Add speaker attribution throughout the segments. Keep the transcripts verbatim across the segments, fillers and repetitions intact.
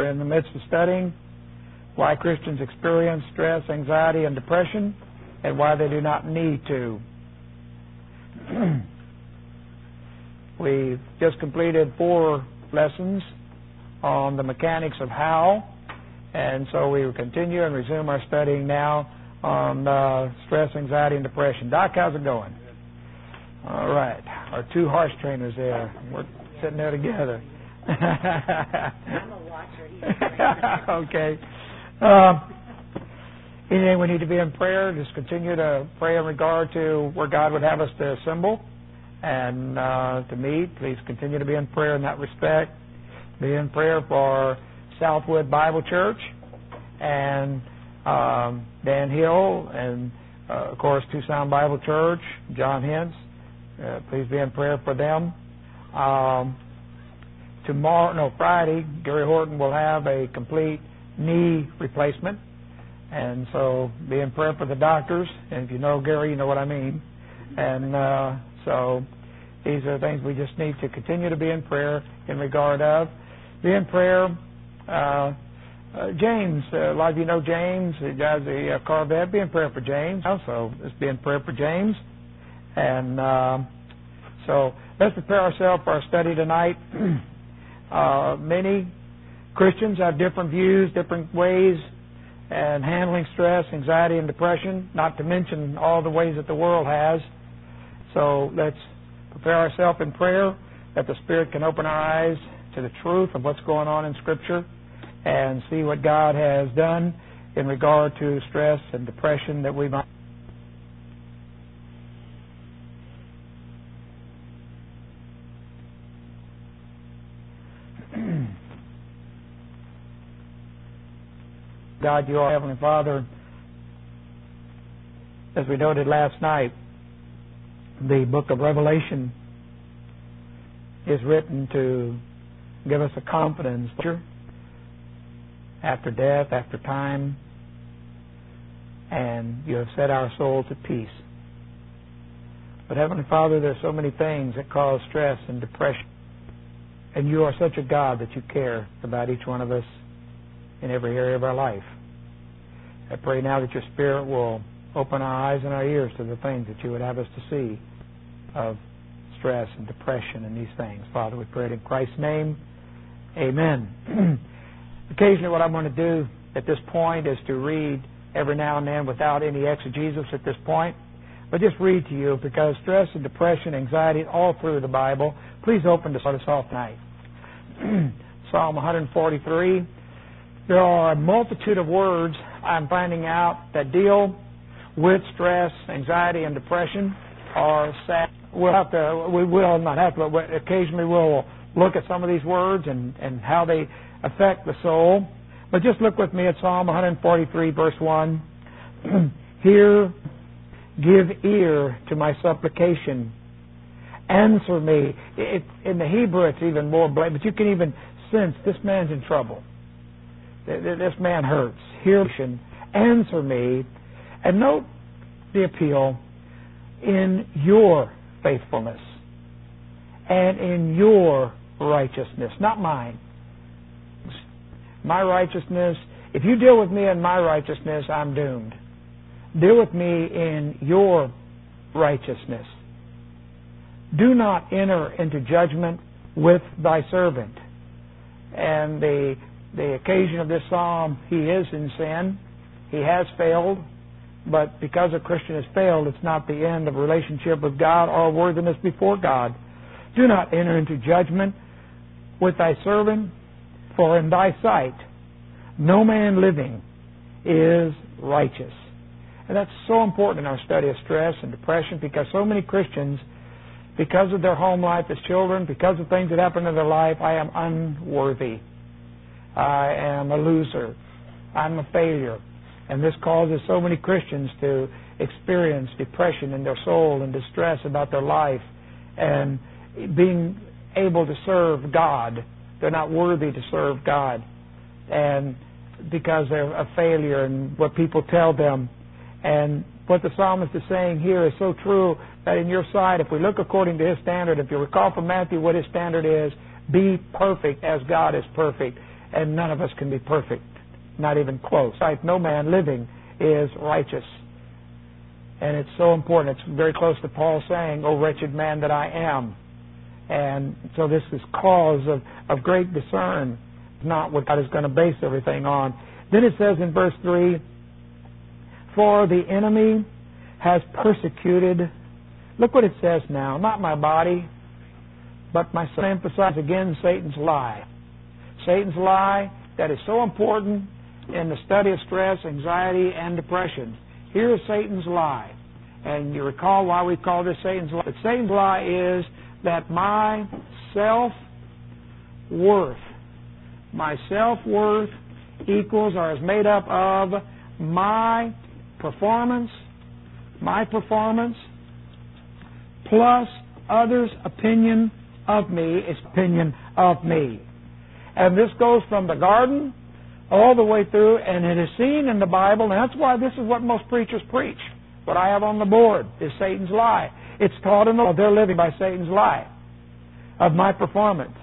Speaker 1: We're in the midst of studying why Christians experience stress, anxiety, and depression, and why they do not need to. We've just completed four lessons on the mechanics of how, and so we will continue and resume our studying now on uh, stress, anxiety, and depression. Doc, how's it going? All right. Our two horse trainers there. We're sitting there together.
Speaker 2: I'm a watcher.
Speaker 1: Okay. Uh, anything we need to be in prayer, just continue to pray in regard to where God would have us to assemble and uh, to meet. Please continue to be in prayer in that respect. Be in prayer for Southwood Bible Church and um, Dan Hill and, uh, of course, Tucson Bible Church, John Hintz. Uh, please be in prayer for them. Um, tomorrow, no, Friday, Gary Horton will have a complete knee replacement. And so be in prayer for the doctors. And if you know Gary, you know what I mean. And uh, so these are things we just need to continue to be in prayer in regard of. Be in prayer. Uh, uh, James, uh, a lot of you know James. He does the uh, Corvette. Be in prayer for James. Also, let's be in prayer for James. And uh, so let's prepare ourselves for our study tonight. uh, many Christians have different views, different ways and handling stress, anxiety, and depression, not to mention all the ways that the world has. So let's prepare ourselves in prayer that the Spirit can open our eyes to the truth of what's going on in Scripture and see what God has done in regard to stress and depression that we might. God, you are Heavenly Father. As we noted last night, the book of Revelation is written to give us a confidence after death, after time, and you have set our souls at peace. But Heavenly Father, there are so many things that cause stress and depression, and you are such a God that you care about each one of us in every area of our life. I pray now that your Spirit will open our eyes and our ears to the things that you would have us to see of stress and depression and these things. Father, we pray it in Christ's name. Amen. Occasionally what I'm going to do at this point is to read every now and then without any exegesis at this point, but just read to you because stress and depression, anxiety, all through the Bible. Please open to start us off tonight. Psalm one forty-three. There are a multitude of words I'm finding out that deal with stress, anxiety, and depression or sad. We'll have to, we will not have to, but occasionally we'll look at some of these words and, and how they affect the soul. But just look with me at Psalm one forty-three, verse one. Hear, give ear to my supplication. Answer me. It, in the Hebrew, it's even more blatant, but you can even sense this man's in trouble. This man hurts. Hear, answer me. And note the appeal in your faithfulness and in your righteousness, not mine. My righteousness, if you deal with me in my righteousness, I'm doomed. Deal with me in your righteousness. Do not enter into judgment with thy servant. And the the occasion of this psalm, he is in sin. He has failed. But because a Christian has failed, it's not the end of relationship with God or worthiness before God. Do not enter into judgment with thy servant, for in thy sight no man living is righteous. And that's so important in our study of stress and depression because so many Christians, because of their home life as children, because of things that happen in their life, I am unworthy. I am a loser. I'm a failure. And this causes so many Christians to experience depression in their soul and distress about their life and being able to serve God. They're not worthy to serve God. And because they're a failure and what people tell them. And what the psalmist is saying here is so true that in your sight, if we look according to his standard, if you recall from Matthew what his standard is, be perfect as God is perfect. and none of us can be perfect, not even close. Like no man living is righteous. And it's so important. It's very close to Paul saying, "O wretched man that I am." And so this is cause of, of great concern, not what God is going to base everything on. Then it says in verse three, "For the enemy has persecuted," look what it says now, "not my body, but my soul." Emphasize again Satan's lie. Satan's lie that is so important in the study of stress, anxiety, and depression. Here is Satan's lie. And you recall why we call this Satan's lie. But Satan's lie is that my self-worth, my self-worth equals or is made up of my performance, my performance, plus others' opinion of me, is opinion of me. And this goes from the garden all the way through, and it is seen in the Bible, and that's why this is what most preachers preach. What I have on the board is Satan's lie. It's taught in the law. They're living by Satan's lie of my performance.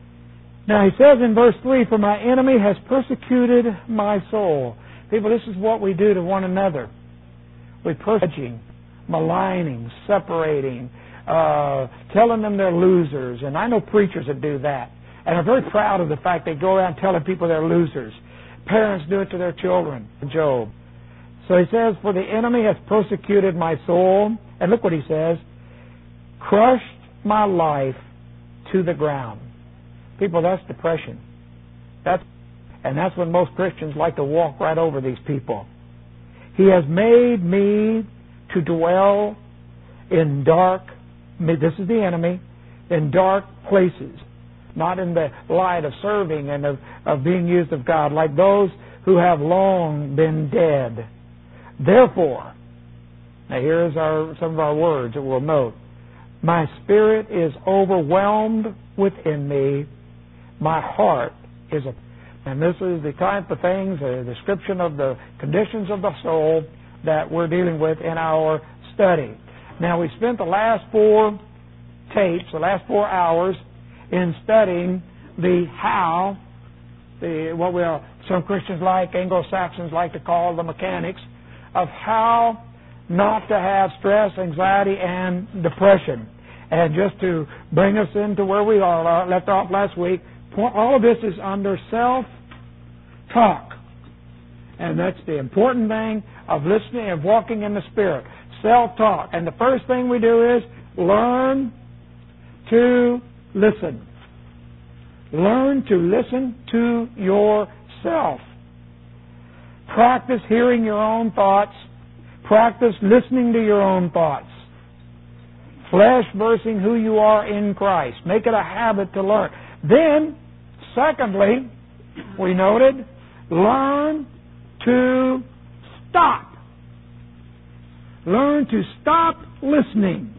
Speaker 1: Now he says in verse three, "For my enemy has persecuted my soul." People, this is what we do to one another. We're persecuting, maligning, separating, uh, telling them they're losers. And I know preachers that do that. And are very proud of the fact they go around telling people they're losers. Parents do it to their children. Job. So he says, "For the enemy has persecuted my soul." And look what he says, "crushed my life to the ground." People, that's depression. That's, and that's when most Christians like to walk right over these people. "He has made me to dwell in dark," this is the enemy, "in dark places." Not in the light of serving and of, of being used of God, like those who have long been dead. "Therefore," now here's our, some of our words that we'll note, "my spirit is overwhelmed within me, my heart is a..." And this is the type of things, a description of the conditions of the soul that we're dealing with in our study. Now we spent the last four tapes, the last four hours, in studying the how, the what we are, some Christians like, Anglo-Saxons like to call the mechanics, of how not to have stress, anxiety, and depression. And just to bring us into where we are, left off last week, all of this is under self-talk. And that's the important thing of listening and walking in the Spirit. Self-talk. And the first thing we do is learn to listen. Learn to listen to yourself. Practice hearing your own thoughts. Practice listening to your own thoughts. Flesh versus who you are in Christ. Make it a habit to learn. Then, secondly, we noted, learn to stop. Learn to stop listening.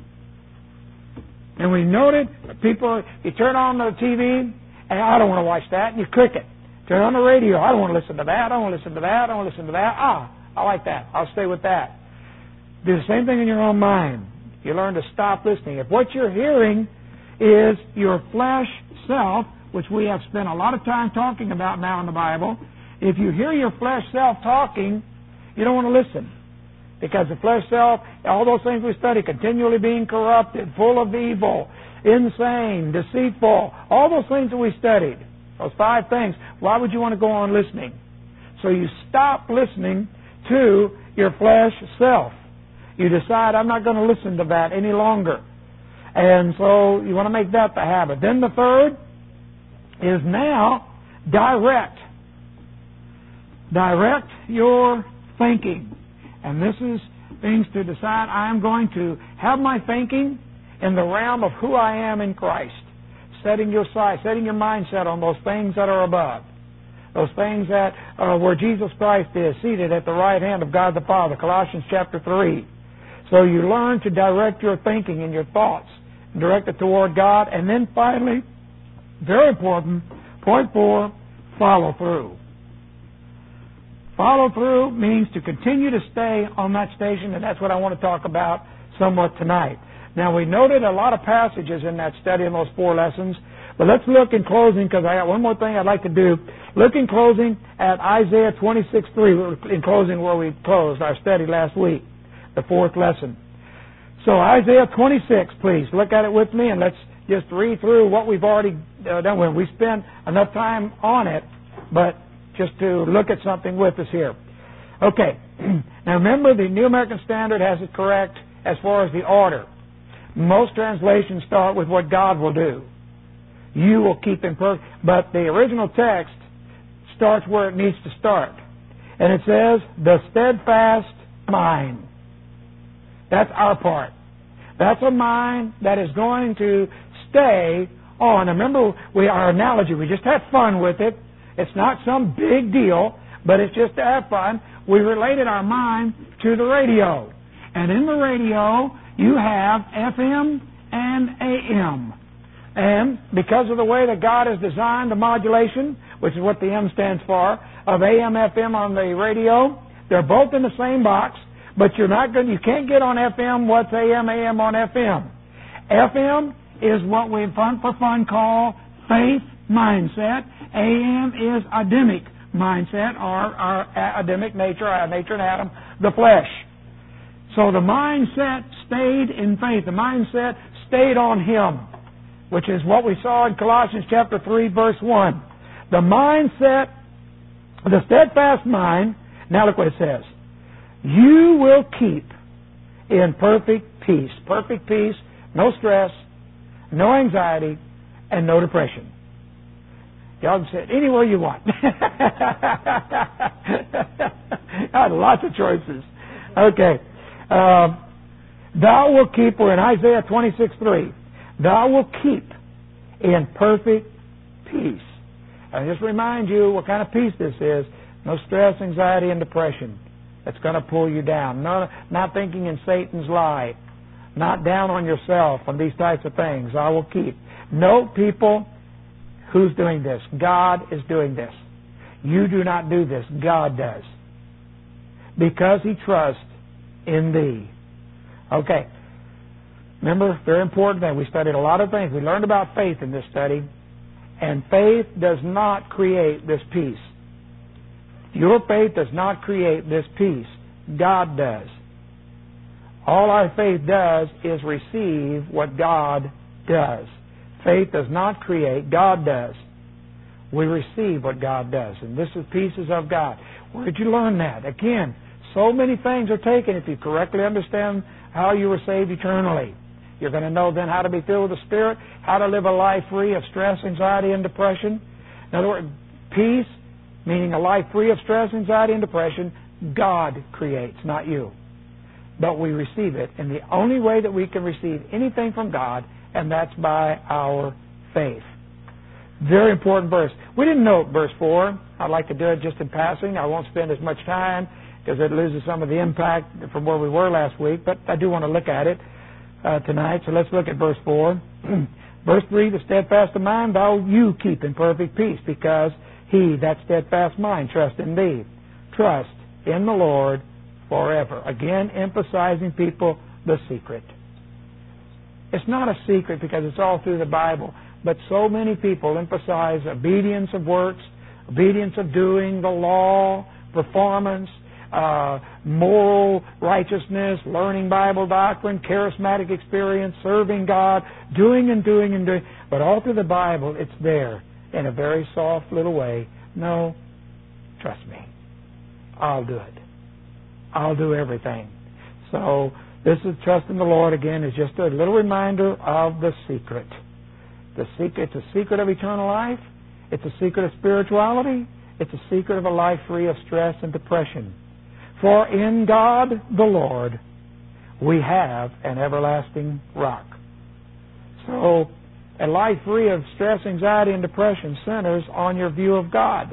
Speaker 1: And we noted, people, you turn on the T V, and I don't want to watch that, and you click it. Turn on the radio, I don't want to listen to that, I don't want to listen to that, I don't want to listen to that. Ah, I like that, I'll stay with that. Do the same thing in your own mind. You learn to stop listening. If what you're hearing is your flesh self, which we have spent a lot of time talking about now in the Bible, if you hear your flesh self talking, you don't want to listen. Because the flesh self, all those things we study, continually being corrupted, full of evil, insane, deceitful, all those things that we studied, those five things, why would you want to go on listening? So you stop listening to your flesh self. You decide, I'm not going to listen to that any longer. And so you want to make that the habit. Then the third is now direct. Direct your thinking. And this is things to decide, I'm going to have my thinking in the realm of who I am in Christ. Setting your sight, setting your mindset on those things that are above. Those things that uh, where Jesus Christ is seated at the right hand of God the Father. Colossians chapter three. So you learn to direct your thinking and your thoughts. Direct it toward God. And then finally, very important, point four, follow through. Follow through means to continue to stay on that station, and that's what I want to talk about somewhat tonight. Now, we noted a lot of passages in that study in those four lessons, But let's look in closing, because I got one more thing I'd like to do. Look in closing at Isaiah twenty-six three, in closing where we closed our study last week, the fourth lesson. So Isaiah twenty-six, please, look at it with me, and let's just read through what we've already uh, done with. We spent enough time on it, but just to look at something with us here. Okay, now remember the New American Standard has it correct as far as the order. Most translations start with what God will do. You will keep in perfect. But the original text starts where it needs to start. And it says, the steadfast mind. That's our part. That's a mind that is going to stay on. Remember, we our analogy, we just had fun with it. It's not some big deal, but it's just to have fun. We related our mind to the radio. And in the radio, you have F M and A M. And because of the way that God has designed the modulation, which is what the M stands for, of A M, F M on the radio, they're both in the same box, but you're not going, you can't get on F M what's A M, A M on F M. F M is what we fun for fun call faith mindset. A M is Adamic mindset, or our Adamic nature, our nature and Adam, the flesh. So the mindset stayed in faith. The mindset stayed on Him, which is what we saw in Colossians chapter three, verse one. The mindset, the steadfast mind, now look what it says. You will keep in perfect peace. Perfect peace, no stress, no anxiety, and no depression. Y'all can say it anywhere you want. I had lots of choices. Okay. Uh, thou wilt keep, we're in Isaiah twenty-six three. Thou wilt keep in perfect peace. And just remind you what kind of peace this is. No stress, anxiety, and depression that's going to pull you down. No, not thinking in Satan's lie. Not down on yourself on these types of things. I will keep. No, people, who's doing this? God is doing this. You do not do this. God does. Because He trusts in thee. Okay. Remember, very important thing. We studied a lot of things. We learned about faith in this study. And faith does not create this peace. Your faith does not create this peace. God does. All our faith does is receive what God does. Faith does not create. God does. We receive what God does. And this is pieces of God. Where did you learn that? Again, so many things are taken if you correctly understand how you were saved eternally. You're going to know then how to be filled with the Spirit, how to live a life free of stress, anxiety, and depression. In other words, peace, meaning a life free of stress, anxiety, and depression, God creates, not you. But we receive it in the only way that we can receive anything from God, and that's by our faith. Very important verse. We didn't note verse four. I'd like to do it just in passing. I won't spend as much time because it loses some of the impact from where we were last week, but I do want to look at it uh, tonight. So let's look at verse four. Verse three, the steadfast of mind, thou you keep in perfect peace, because he, that steadfast mind, trust in thee. Trust in the Lord forever. Again, emphasizing people the secret. It's not a secret because it's all through the Bible, but so many people emphasize obedience of works, obedience of doing, the law, performance, uh, moral righteousness, learning Bible doctrine, charismatic experience, serving God, doing and doing and doing. But all through the Bible, it's there in a very soft little way. No, trust me. I'll do it. I'll do everything. So this is trust in the Lord, again, is just a little reminder of the secret. The secret, it's a secret of eternal life. It's a secret of spirituality. It's a secret of a life free of stress and depression. For in God the Lord we have an everlasting rock. So a life free of stress, anxiety, and depression centers on your view of God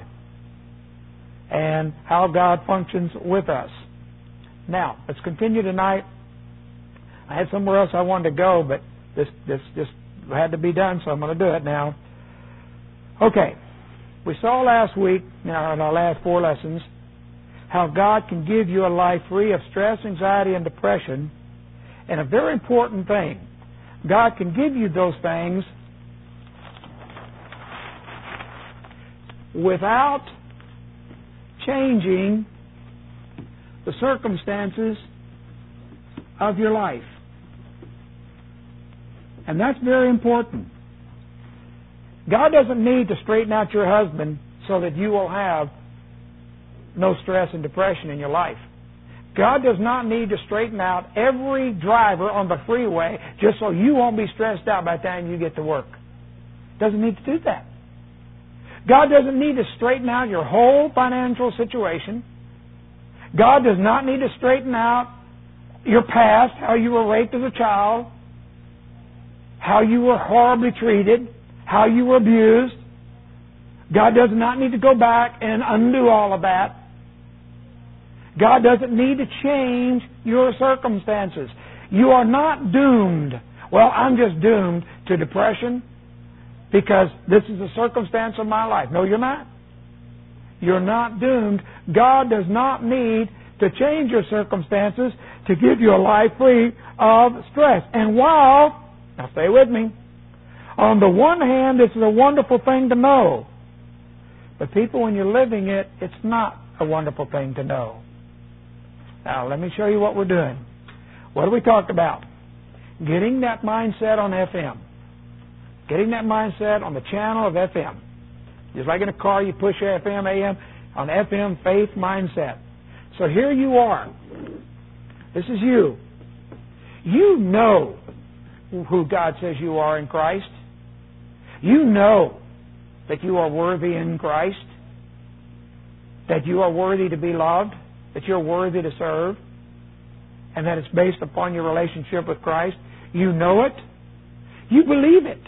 Speaker 1: and how God functions with us. Now, let's continue tonight. I had somewhere else I wanted to go, but this this just had to be done, so I'm going to do it now. Okay. We saw last week, in our, in our last four lessons, how God can give you a life free of stress, anxiety, and depression. And a very important thing, God can give you those things without changing the circumstances of your life. And that's very important. God doesn't need to straighten out your husband so that you will have no stress and depression in your life. God does not need to straighten out every driver on the freeway just so you won't be stressed out by the time you get to work. Doesn't need to do that. God doesn't need to straighten out your whole financial situation. God does not need to straighten out your past, how you were raped as a child, how you were horribly treated, how you were abused. God does not need to go back and undo all of that. God doesn't need to change your circumstances. You are not doomed. Well, I'm just doomed to depression because this is the circumstance of my life. No, you're not. You're not doomed. God does not need to change your circumstances to give you a life free of stress. And while, now stay with me, on the one hand, this is a wonderful thing to know. But people, when you're living it, it's not a wonderful thing to know. Now, let me show you what we're doing. What have we talked about? Getting that mindset on F M. Getting that mindset on the channel of F M. Just like in a car, you push F M, A M, on F M, faith mindset. So here you are. This is you. You know who God says you are in Christ. You know that you are worthy in Christ. That you are worthy to be loved. That you're worthy to serve. And that it's based upon your relationship with Christ. You know it. You believe it.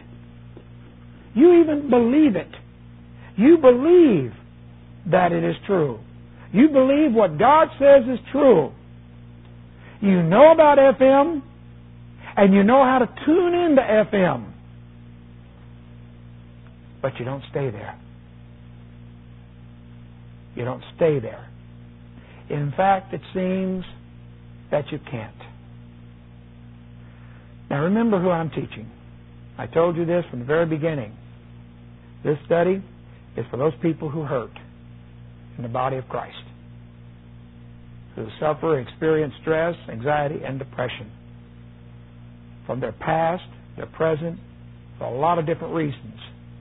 Speaker 1: You even believe it. You believe that it is true. You believe what God says is true. You know about F M, and you know how to tune into F M. But you don't stay there. You don't stay there. In fact, it seems that you can't. Now remember who I'm teaching. I told you this from the very beginning. This study is for those people who hurt in the body of Christ, who suffer, experience stress, anxiety, and depression from their past, their present, for a lot of different reasons.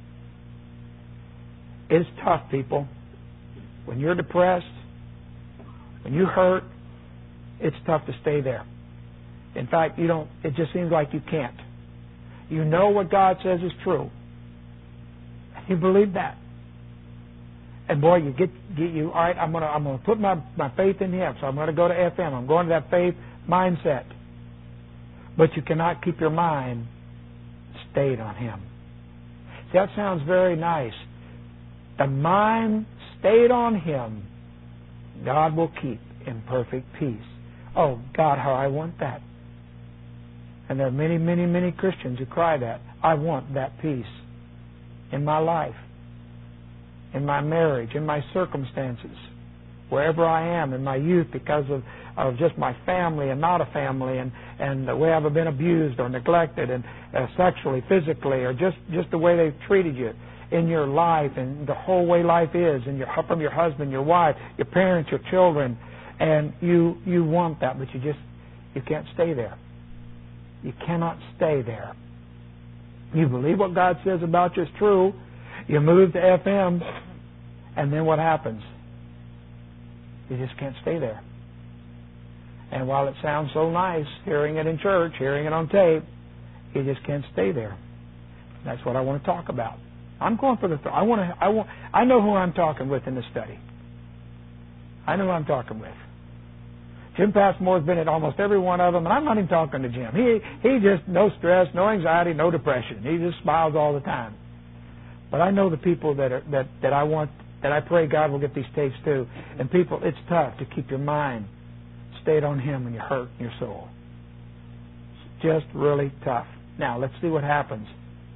Speaker 1: It's tough, people. When you're depressed, when you hurt, it's tough to stay there. In fact, you don't. It just seems like you can't. You know what God says is true. You believe that. And boy, you get, get you, all right, I'm gonna I'm gonna put my, my faith in Him, so I'm gonna go to F M. I'm going to that faith mindset. But you cannot keep your mind stayed on Him. See, that sounds very nice. The mind stayed on Him, God will keep in perfect peace. Oh, God, how I want that. And there are many, many, many Christians who cry that. I want that peace in my life, in my marriage, in my circumstances, wherever I am, in my youth, because of, of just my family and not a family, and, and the way I've been abused or neglected, and uh, sexually, physically, or just, just the way they've treated you in your life, and the whole way life is, and your, from your husband, your wife, your parents, your children, and you you want that, but you just you can't stay there. You cannot stay there. You believe what God says about you is true. You move to F M, and then what happens? You just can't stay there. And while it sounds so nice, hearing it in church, hearing it on tape, you just can't stay there. That's what I want to talk about. I'm going for the. Th- I want to. I want. I know who I'm talking with in this study. I know who I'm talking with. Jim Passmore's been at almost every one of them, and I'm not even talking to Jim. He he just no stress, no anxiety, no depression. He just smiles all the time. But I know the people that are that, that I want that I pray God will get these tapes to. And people, it's tough to keep your mind stayed on Him when you're hurt in your soul. It's just really tough. Now let's see what happens.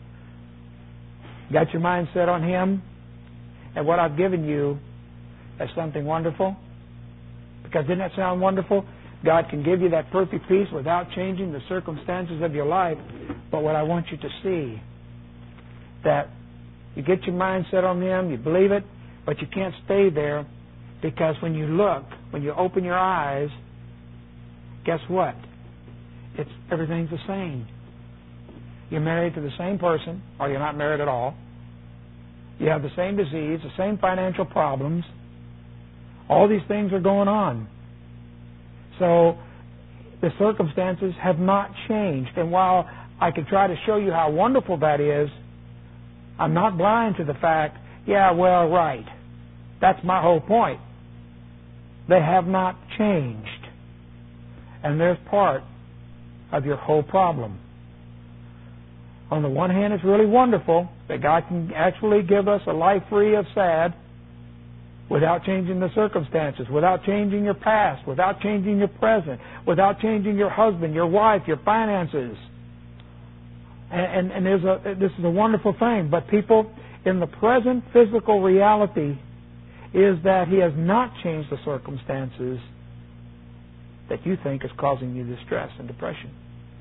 Speaker 1: Got your mind set on Him, and what I've given you is something wonderful. Because didn't that sound wonderful? God can give you that perfect peace without changing the circumstances of your life. But what I want you to see, that you get your mind set on Him, you believe it, But you can't stay there, because when you look, when you open your eyes, guess what? It's everything's the same. You're married to the same person, or you're not married at all. You have the same disease, the same financial problems. All these things are going on. So the circumstances have not changed. And while I could try to show you how wonderful that is, I'm not blind to the fact, yeah, well, right. That's my whole point. They have not changed. And there's part of your whole problem. On the one hand, it's really wonderful that God can actually give us a life free of sad without changing the circumstances, without changing your past, without changing your present, without changing your husband, your wife, your finances. And, and, and there's a, this is a wonderful thing. But people, in the present physical reality is that He has not changed the circumstances that you think is causing you distress and depression.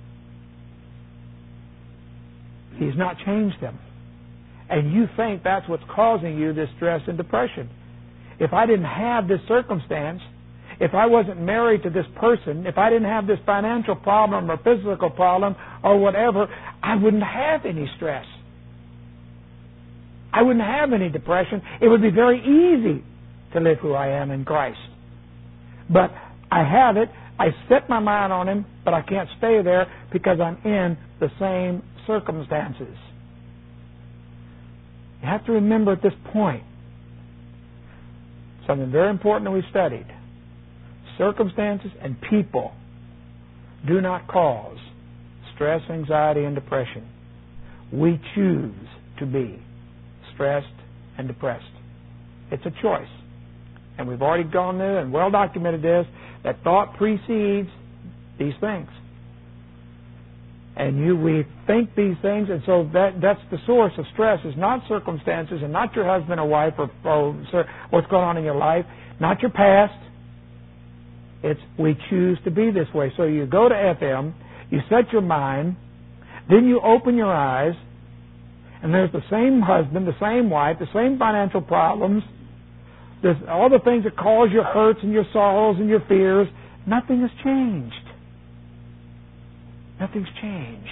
Speaker 1: He's not changed them. And you think that's what's causing you this stress and depression. If I didn't have this circumstance, if I wasn't married to this person, if I didn't have this financial problem or physical problem or whatever, I wouldn't have any stress. I wouldn't have any depression. It would be very easy to live who I am in Christ. But I have it. I set my mind on Him, but I can't stay there because I'm in the same circumstances. You have to remember at this point something very important that we studied. Circumstances and people do not cause stress, anxiety, and depression. We choose to be stressed and depressed. It's a choice. And we've already gone there and well documented this, that thought precedes these things. And you, we think these things, and so that that's the source of stress, is not circumstances and not your husband or wife or, or what's going on in your life, not your past. It's we choose to be this way. So you go to F M, you set your mind, then you open your eyes, and there's the same husband, the same wife, the same financial problems, there's all the things that cause your hurts and your sorrows and your fears. Nothing has changed. Nothing's changed.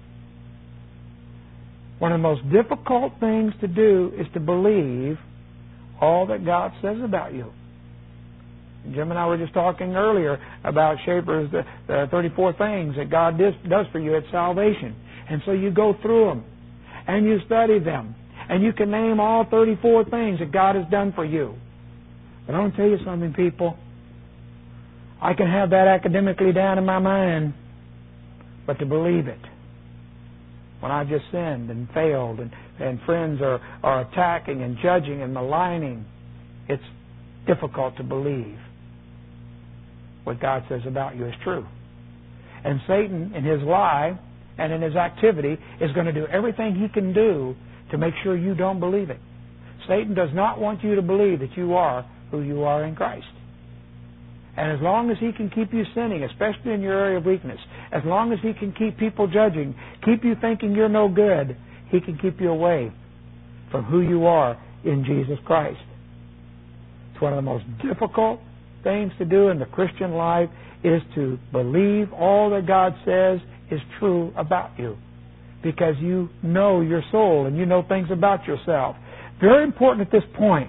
Speaker 1: One of the most difficult things to do is to believe all that God says about you. Jim and I were just talking earlier about Schaeffer's the, the thirty-four things that God does, does for you at salvation. And so you go through them and you study them and you can name all thirty-four things that God has done for you. But I want to tell you something, people. I can have that academically down in my mind, but to believe it, when I've just sinned and failed and, and friends are, are attacking and judging and maligning, it's difficult to believe what God says about you is true. And Satan, in his lie and in his activity, is going to do everything he can do to make sure you don't believe it. Satan does not want you to believe that you are who you are in Christ. And as long as he can keep you sinning, especially in your area of weakness, as long as he can keep people judging, keep you thinking you're no good, he can keep you away from who you are in Jesus Christ. It's one of the most difficult things to do in the Christian life is to believe all that God says is true about you, because you know your soul and you know things about yourself. Very important at this point.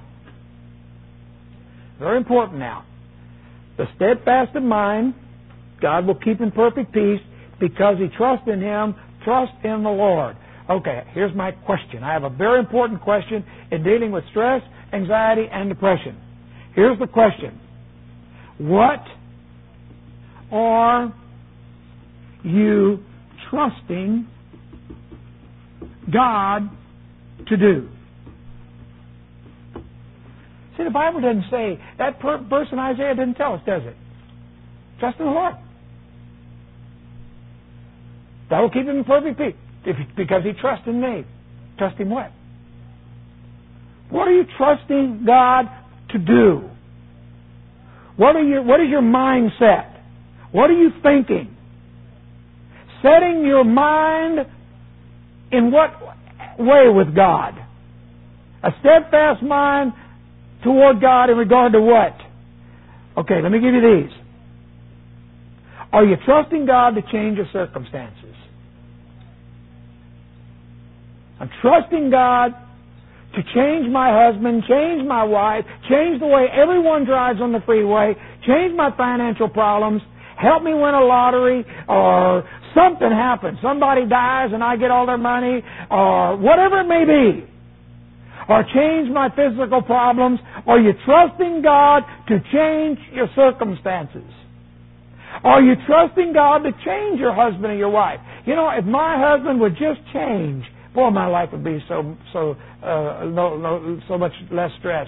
Speaker 1: Very important now. The steadfast of mind, God will keep in perfect peace because he trusts in Him. Trust in the Lord. Okay, here's my question. I have a very important question in dealing with stress, anxiety, and depression. Here's the question. What are you trusting God to do? See, the Bible doesn't say, that per- verse in Isaiah didn't tell us, does it? Trust in the Lord. That will keep him in perfect peace if, because he trusts in me. Trust him what? What are you trusting God to do? What are your, what is your mindset? What are you thinking? Setting your mind in what way with God? A steadfast mind toward God in regard to what? Okay, let me give you these. Are you trusting God to change your circumstances? I'm trusting God to change my husband, change my wife, change the way everyone drives on the freeway, change my financial problems, help me win a lottery, or something happens. Somebody dies and I get all their money, or whatever it may be. Or change my physical problems. Are you trusting God to change your circumstances? Are you trusting God to change your husband or your wife? You know, if my husband would just change, boy, my life would be so so uh, no, no, so much less stress.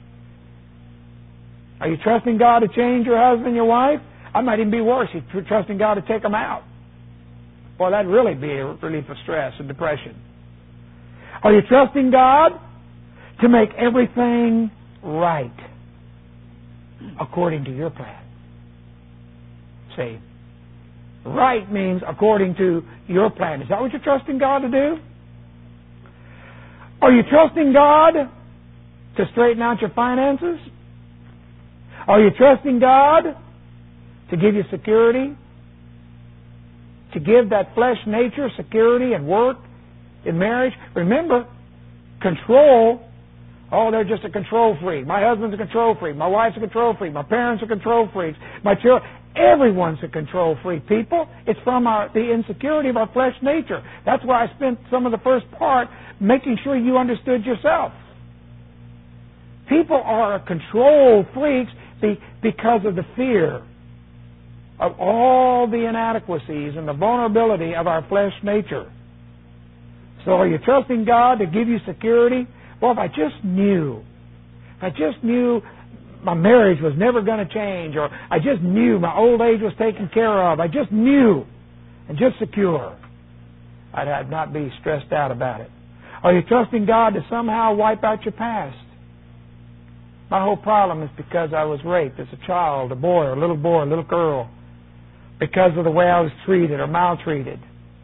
Speaker 1: Are you trusting God to change your husband and your wife? I might even be worse. You're trusting God to take them out. Boy, that'd really be a relief of stress and depression. Are you trusting God to make everything right according to your plan? See, right means according to your plan. Is that what you're trusting God to do? Are you trusting God to straighten out your finances? Are you trusting God to give you security? To give that flesh nature security and work in marriage? Remember, control. Oh, they're just a control freak. My husband's a control freak. My wife's a control freak. My parents are control freaks. My children. Everyone's a control freak, people. It's from our, the insecurity of our flesh nature. That's why I spent some of the first part making sure you understood yourself. People are control freaks be, because of the fear of all the inadequacies and the vulnerability of our flesh nature. So are you trusting God to give you security? Well, if I just knew, if I just knew my marriage was never going to change, or I just knew my old age was taken care of, I just knew, and just secure, I'd, I'd not be stressed out about it. Are you trusting God to somehow wipe out your past? My whole problem is because I was raped as a child, a boy, a little boy, a little girl, because of the way I was treated or maltreated.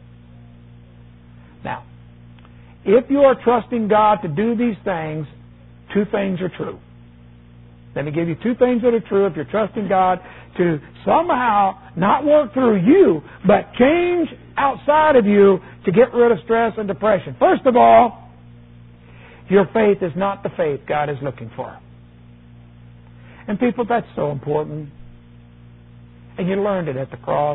Speaker 1: Now, if you are trusting God to do these things, two things are true. Let me give you two things that are true if you're trusting God to somehow not work through you, but change outside of you to get rid of stress and depression. First of all, your faith is not the faith God is looking for. And people, that's so important. And you learned it at the cross.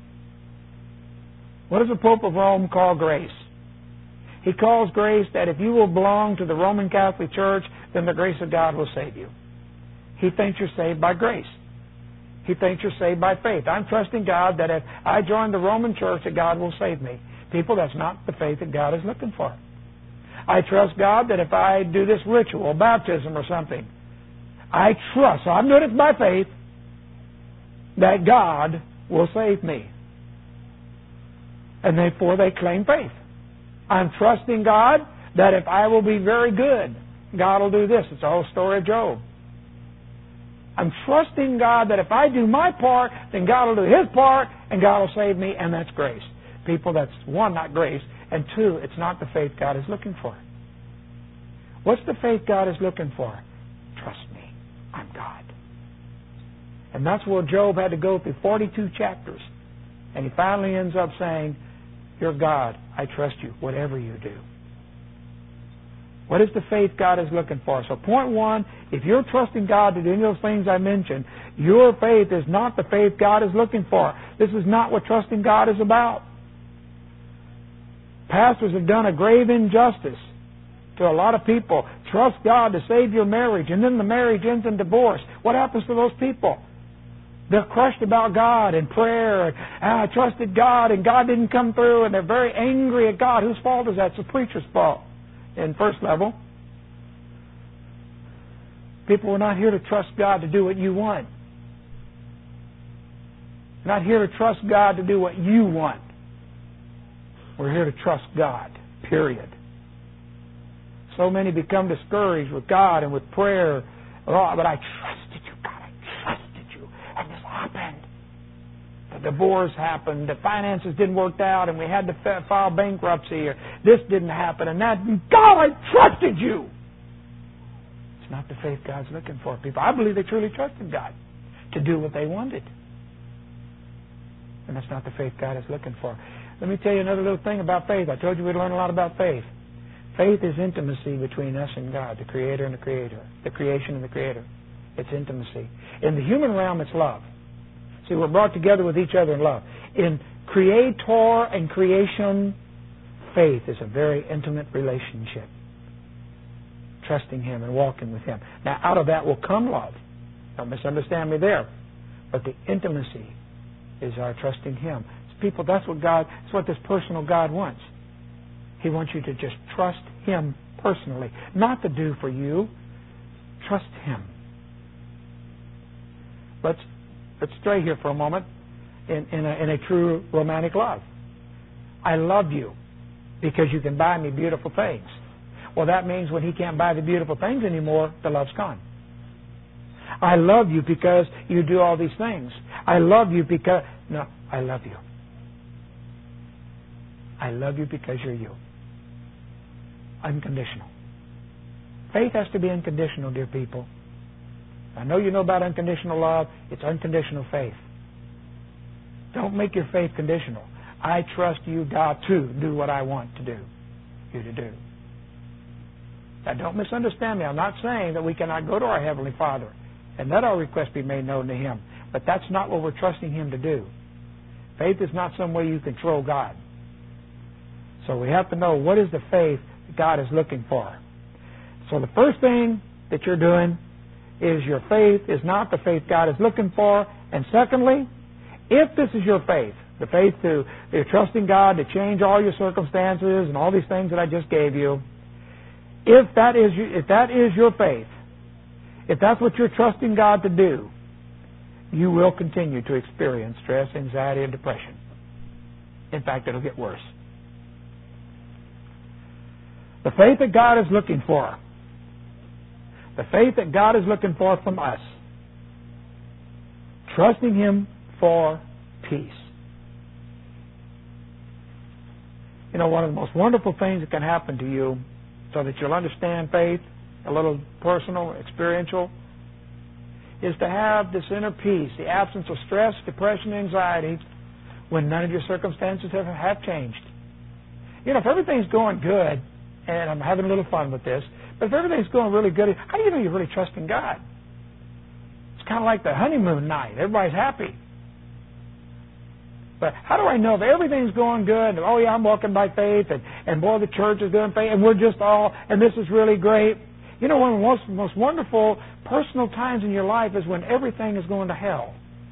Speaker 1: What does the Pope of Rome call grace? He calls grace that if you will belong to the Roman Catholic Church, then the grace of God will save you. He thinks you're saved by grace. He thinks you're saved by faith. I'm trusting God that if I join the Roman Church, that God will save me. People, that's not the faith that God is looking for. I trust God that if I do this ritual, baptism or something, I trust, so I'm doing it by faith, that God will save me. And therefore they claim faith. I'm trusting God that if I will be very good, God will do this. It's the whole story of Job. I'm trusting God that if I do my part, then God will do His part, and God will save me, and that's grace. People, that's one, not grace, and two, it's not the faith God is looking for. What's the faith God is looking for? Trust me, I'm God. And that's where Job had to go through forty-two chapters, and he finally ends up saying, you're God, I trust you, whatever you do. What is the faith God is looking for? So point one, if you're trusting God to do any of those things I mentioned, your faith is not the faith God is looking for. This is not what trusting God is about. Pastors have done a grave injustice to a lot of people. Trust God to save your marriage, and then the marriage ends in divorce. What happens to those people? They're crushed about God and prayer, and I trusted God and God didn't come through, and they're very angry at God. Whose fault is that? It's the preacher's fault. In first level, people are not here to trust God to do what you want. We're not here to trust God to do what you want. We're here to trust God, period. So many become discouraged with God and with prayer. Oh, but I trusted you, God, I trusted you, and this happened. The divorce happened, the finances didn't work out, and we had to file bankruptcy, or this didn't happen, and that. God, I trusted you. It's not the faith God's looking for, people. I believe they truly trusted God to do what they wanted. And that's not the faith God is looking for. Let me tell you another little thing about faith. I told you we'd learn a lot about faith. Faith is intimacy between us and God, the Creator and the Creator, the creation and the Creator. It's intimacy. In the human realm, it's love. See, we're brought together with each other in love. In Creator and creation, faith is a very intimate relationship. Trusting Him and walking with Him. Now, out of that will come love. Don't misunderstand me there. But the intimacy is our trusting Him. People, that's what God, that's what this personal God wants. He wants you to just trust Him personally. Not to do for you. Trust Him. Let's let's stray here for a moment in, in, a, in a true romantic love. I love you because you can buy me beautiful things. Well, that means when he can't buy the beautiful things anymore, the love's gone. I love you because you do all these things. I love you because... No, I love you. I love you because you're you. Unconditional. Faith has to be unconditional, dear people. I know you know about unconditional love. It's unconditional faith. Don't make your faith conditional. I trust you, God, to do what I want to do. You to do. Now, don't misunderstand me. I'm not saying that we cannot go to our Heavenly Father and let our request be made known to Him. But that's not what we're trusting Him to do. Faith is not some way you control God. So we have to know what is the faith that God is looking for. So the first thing that you're doing is your faith is not the faith God is looking for. And secondly, if this is your faith, the faith to you're trusting God to change all your circumstances and all these things that I just gave you, if that is if that is your faith, if that's what you're trusting God to do, you will continue to experience stress, anxiety, and depression. In fact, it'll get worse. The faith that God is looking for, the faith that God is looking for from us, trusting Him for peace. You know, one of the most wonderful things that can happen to you so that you'll understand faith, a little personal, experiential, is to have this inner peace, the absence of stress, depression, anxiety, when none of your circumstances have, have changed. You know, if everything's going good, and I'm having a little fun with this, but if everything's going really good, how do you know you're really trusting God? It's kind of like the honeymoon night. Everybody's happy. But how do I know if everything's going good, and oh yeah, I'm walking by faith, and, and boy, the church is doing faith, and we're just all, and this is really great. You know, one of the most, most wonderful personal times in your life is when everything is going to hell.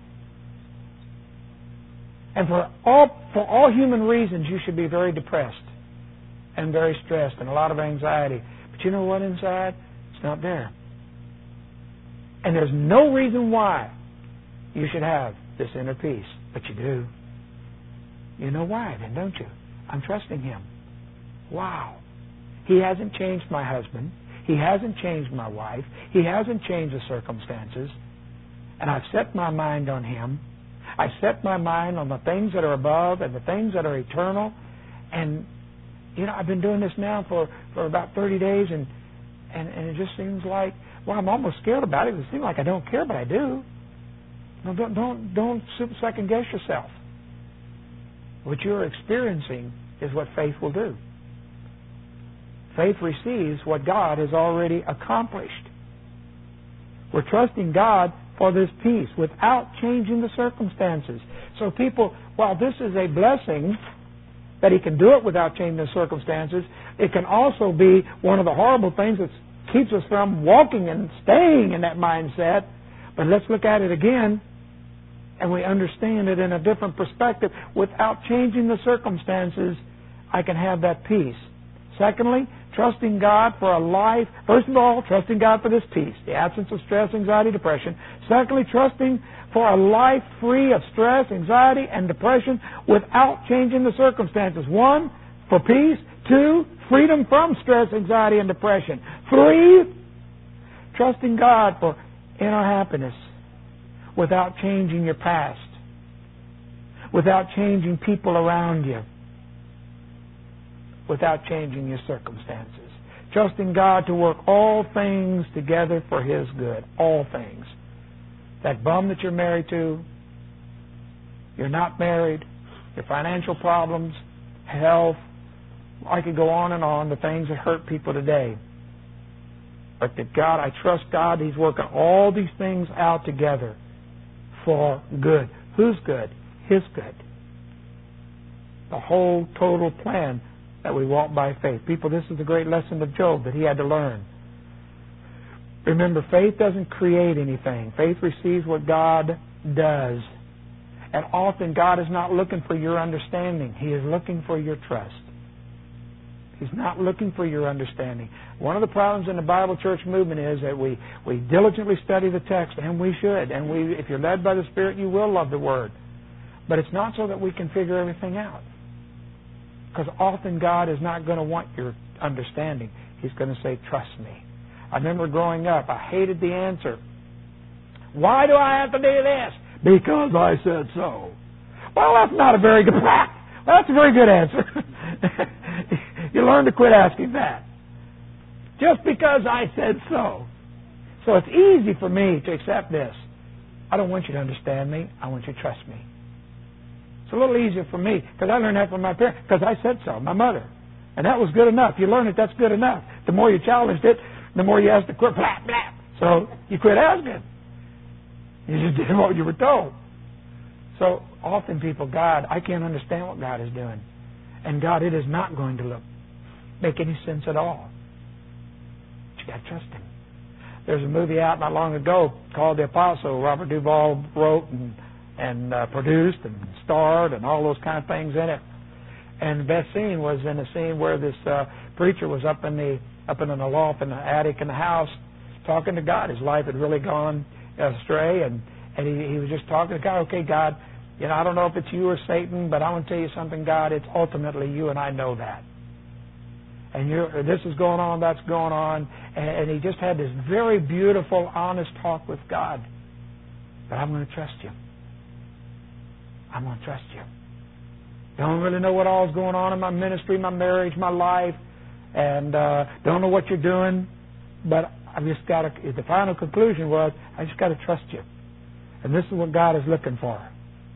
Speaker 1: And for all, for all human reasons, you should be very depressed and very stressed and a lot of anxiety. But you know what inside? It's not there. And there's no reason why you should have this inner peace. But you do. You know why then, don't you? I'm trusting Him. Wow. He hasn't changed my husband. He hasn't changed my wife. He hasn't changed the circumstances. And I've set my mind on Him. I've set my mind on the things that are above and the things that are eternal. And, you know, I've been doing this now for, for about thirty days, and, and, and it just seems like, well, I'm almost scared about it. It seems like I don't care, but I do. No, don't, don't, don't second guess yourself. What you're experiencing is what faith will do. Faith receives what God has already accomplished. We're trusting God for this peace without changing the circumstances. So people, while this is a blessing that He can do it without changing the circumstances, it can also be one of the horrible things that keeps us from walking and staying in that mindset. But let's look at it again, and we understand it in a different perspective. Without changing the circumstances, I can have that peace. Secondly, trusting God for a life. First of all, trusting God for this peace, the absence of stress, anxiety, depression. Secondly, trusting for a life free of stress, anxiety, and depression without changing the circumstances. One, for peace. Two, freedom from stress, anxiety, and depression. Three, trusting God for inner happiness without changing your past, without changing people around you, without changing your circumstances. trusting God to work all things together for His good. All things. That bum that you're married to, you're not married, your financial problems, health, I could go on and on, the things that hurt people today. But that God, I trust God, He's working all these things out together for good. Whose good? His good. The whole total plan that we walk by faith. People, this is the great lesson of Job that he had to learn. Remember, faith doesn't create anything. Faith receives what God does. And often God is not looking for your understanding. He is looking for your trust. He's not looking for your understanding. One of the problems in the Bible church movement is that we, we diligently study the text, and we should. And we, if you're led by the Spirit, you will love the Word. But it's not so that we can figure everything out. Because often God is not going to want your understanding. He's going to say, trust me. I remember growing up, I hated the answer. Why do I have to do this? Because I said so. Well, that's not a very good... Well, that's a very good answer. You learn to quit asking that. Just because I said so. So it's easy for me to accept this. I don't want you to understand me. I want you to trust me. It's a little easier for me because I learned that from my parents because I said so, my mother. And that was good enough. You learn it, that's good enough. The more you challenged it, the more you asked to quit. Blah, blah. So you quit asking. You just did what you were told. So often people, God, I can't understand what God is doing. And God, it is not going to look make any sense at all. But you got to trust Him. There's a movie out not long ago called The Apostle. Robert Duvall wrote and, and uh, produced and starred and all those kind of things in it. And the best scene was in a scene where this uh, preacher was up in the up in the loft in the attic in the house talking to God. His life had really gone astray, and and he, he was just talking to God. Okay, God, you know, I don't know if it's you or Satan, but I want to tell you something, God. It's ultimately you, and I know that. And you're, this is going on, that's going on. And, and he just had this very beautiful, honest talk with God. But I'm going to trust you. I'm going to trust you. Don't really know what all is going on in my ministry, my marriage, my life, and uh, don't know what you're doing. But I've just got to, the final conclusion was, I just got to trust you. And this is what God is looking for.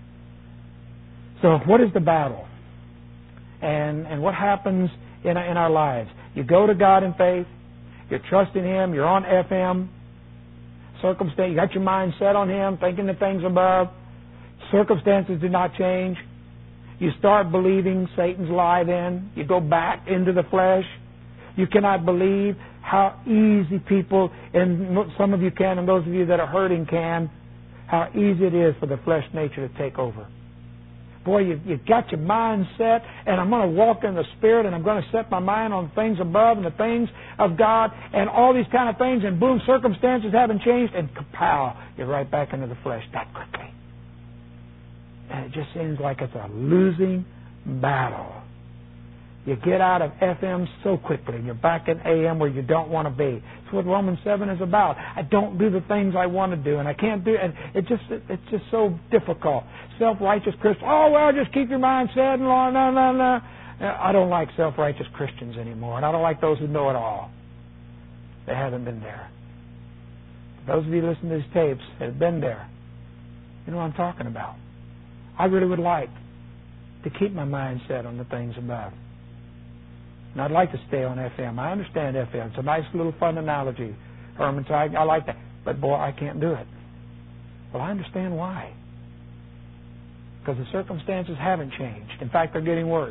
Speaker 1: So what is the battle? And and what happens in, in our lives? You go to God in faith. You're trusting Him. You're on F M. Circumstance. You got your mind set on Him, thinking the things above. Circumstances do not change. You start believing Satan's lie then. You go back into the flesh. You cannot believe how easy people, and some of you can, and those of you that are hurting can, how easy it is for the flesh nature to take over. Boy, you, you got your mind set, and I'm going to walk in the Spirit, and I'm going to set my mind on things above and the things of God, and all these kind of things, and boom, circumstances haven't changed, and kapow, you're right back into the flesh that quickly. And it just seems like it's a losing battle. You get out of F M so quickly, and you're back in A M where you don't want to be. That's what Romans seven is about. I don't do the things I want to do, and I can't do, and it just it's just so difficult. Self-righteous Christians, oh well, just keep your mind set and no, no, no, no. I don't like self-righteous Christians anymore, and I don't like those who know it all. They haven't been there. Those of you listening to these tapes that have been there, you know what I'm talking about. I really would like to keep my mind set on the things above. And I'd like to stay on F M. I understand F M. It's a nice little fun analogy. Herman, I, I like that. But boy, I can't do it. Well, I understand why. Because the circumstances haven't changed. In fact, they're getting worse.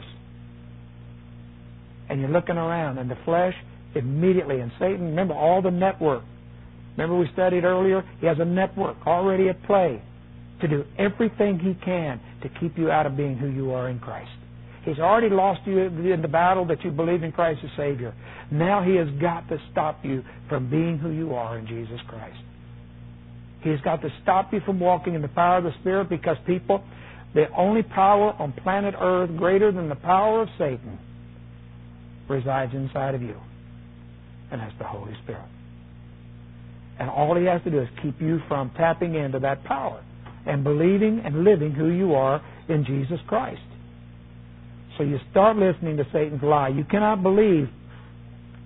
Speaker 1: And you're looking around, and the flesh immediately, and Satan, remember all the network. Remember we studied earlier? He has a network already at play to do everything he can to keep you out of being who you are in Christ. He's already lost you in the battle that you believe in Christ as Savior. Now he has got to stop you from being who you are in Jesus Christ. He's got to stop you from walking in the power of the Spirit, because people, the only power on planet Earth greater than the power of Satan resides inside of you. And that's the Holy Spirit. And all he has to do is keep you from tapping into that power and believing and living who you are in Jesus Christ. So you start listening to Satan's lie. You cannot believe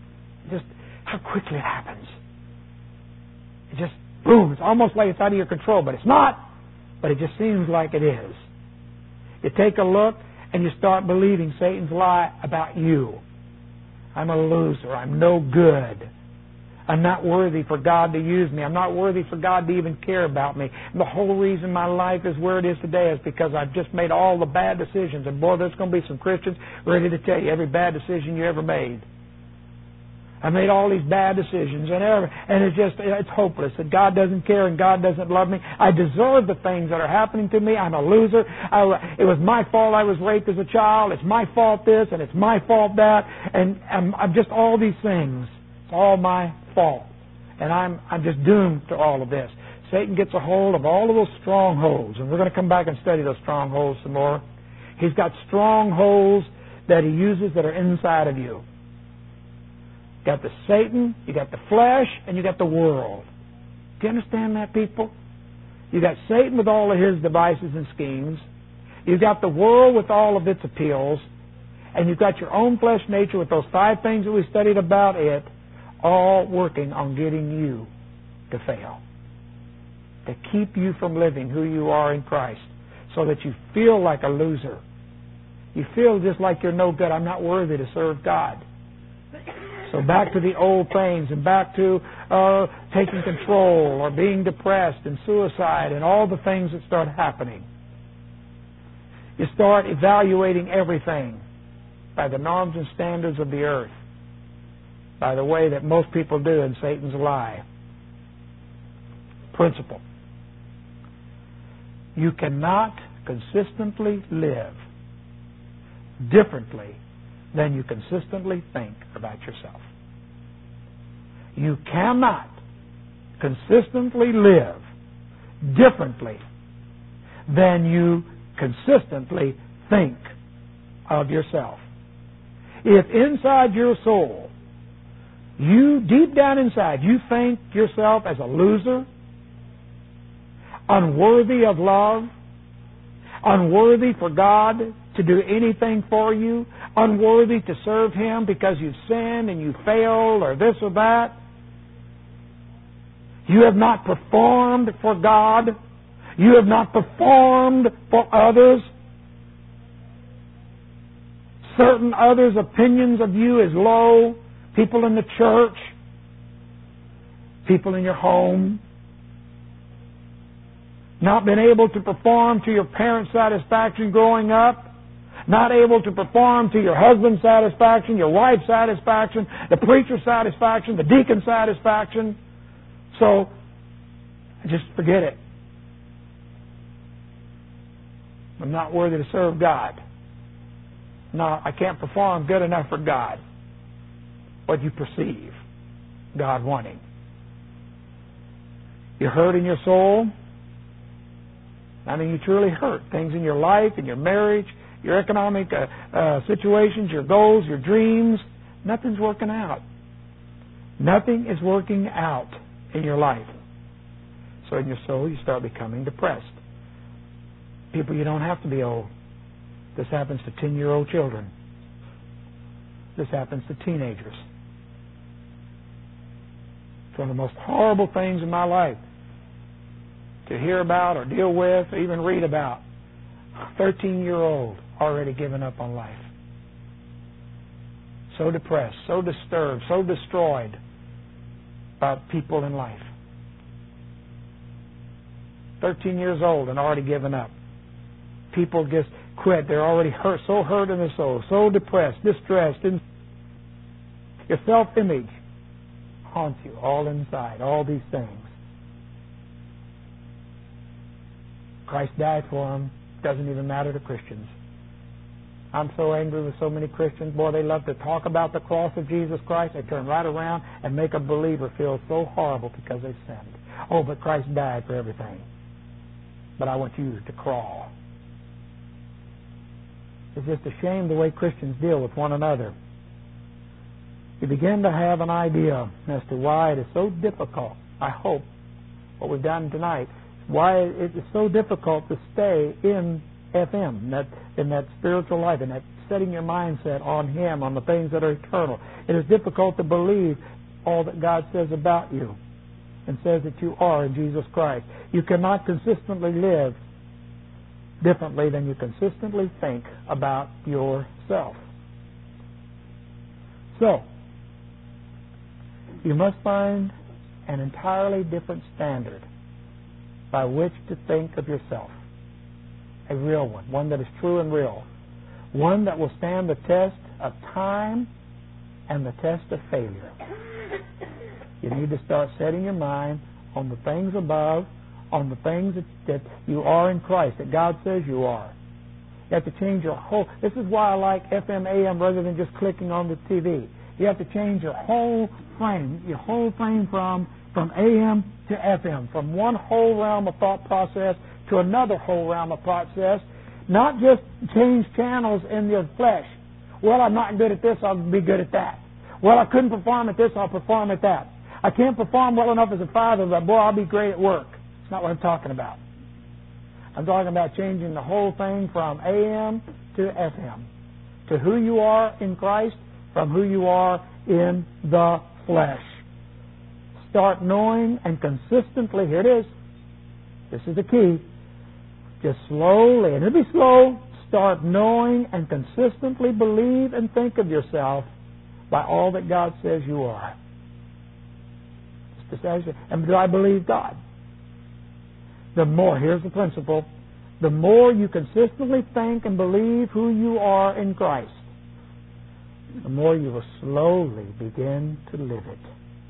Speaker 1: Just how quickly it happens. It just, boom, it's almost like it's out of your control, but it's not. But it just seems like it is. You take a look and you start believing Satan's lie about you. I'm a loser. I'm no good. I'm not worthy for God to use me. I'm not worthy for God to even care about me. And the whole reason my life is where it is today is because I've just made all the bad decisions. And boy, there's going to be some Christians ready to tell you every bad decision you ever made. I made all these bad decisions, and every, and it's just, it's hopeless. That God doesn't care and God doesn't love me. I deserve the things that are happening to me. I'm a loser. I, it was my fault I was raped as a child. It's my fault this, and it's my fault that, and I'm, I'm just all these things. It's all my fault, and I'm I'm just doomed to all of this. Satan gets a hold of all of those strongholds, and we're going to come back and study those strongholds some more. He's got strongholds that he uses that are inside of you. You got the Satan, you got the flesh, and you got the world. Do you understand that, people? You got Satan with all of his devices and schemes. You've got the world with all of its appeals. And you've got your own flesh nature with those five things that we studied about it, all working on getting you to fail. To keep you from living who you are in Christ. So that you feel like a loser. You feel just like you're no good. I'm not worthy to serve God. So back to the old things and back to uh, taking control or being depressed and suicide and all the things that start happening. You start evaluating everything by the norms and standards of the earth, by the way that most people do in Satan's lie. Principle. You cannot consistently live differently than you consistently think about yourself. You cannot consistently live differently than you consistently think of yourself. If inside your soul, you, deep down inside, you think yourself as a loser, unworthy of love, unworthy for God to do anything for you, unworthy to serve Him because you've sinned and you failed or this or that. You have not performed for God. You have not performed for others. Certain others' opinions of you is low. People in the church. People in your home. Not been able to perform to your parents' satisfaction growing up. Not able to perform to your husband's satisfaction, your wife's satisfaction, the preacher's satisfaction, the deacon's satisfaction. So, just forget it. I'm not worthy to serve God. No, I can't perform good enough for God. What you perceive God wanting. You're hurt in your soul. I mean, you truly hurt. Things in your life, in your marriage, your economic uh, uh, situations, your goals, your dreams, nothing's working out. Nothing is working out in your life. So in your soul, you start becoming depressed. People, you don't have to be old. This happens to ten-year-old children. This happens to teenagers. It's one of the most horrible things in my life to hear about or deal with or even read about. thirteen-year-old already given up on life. So depressed, so disturbed, so destroyed by people in life. thirteen years old and already given up. People just quit. They're already hurt, so hurt in their soul, so depressed, distressed. And your self-image haunts you all inside, all these things. Christ died for them. Doesn't even matter to Christians. I'm so angry with so many Christians. Boy, they love to talk about the cross of Jesus Christ. They turn right around and make a believer feel so horrible because they sinned. Oh, but Christ died for everything. But I want you to crawl. It's just a shame the way Christians deal with one another. You begin to have an idea as to why it is so difficult, I hope, what we've done tonight, why it is so difficult to stay in F M, in that, in that spiritual life, in that setting your mindset on Him, on the things that are eternal. It is difficult to believe all that God says about you and says that you are in Jesus Christ. You cannot consistently live differently than you consistently think about yourself. So, you must find an entirely different standard by which to think of yourself. A real one, one that is true and real. One that will stand the test of time and the test of failure. You need to start setting your mind on the things above, on the things that, that you are in Christ, that God says you are. You have to change your whole... This is why I like F M A M rather than just clicking on the T V. You have to change your whole frame, your whole frame from, from A M to F M, from one whole realm of thought process to another whole realm of process. Not just change channels in your flesh. Well, I'm not good at this, I'll be good at that. Well, I couldn't perform at this, I'll perform at that. I can't perform well enough as a father, but boy, I'll be great at work. It's not what I'm talking about. I'm talking about changing the whole thing from A M to F M, to who you are in Christ from who you are in the flesh. Start knowing and consistently, here it is, this is the key, just slowly, and it'll be slow, start knowing and consistently believe and think of yourself by all that God says you are. And do I believe God? The more, here's the principle, the more you consistently think and believe who you are in Christ, the more you will slowly begin to live it.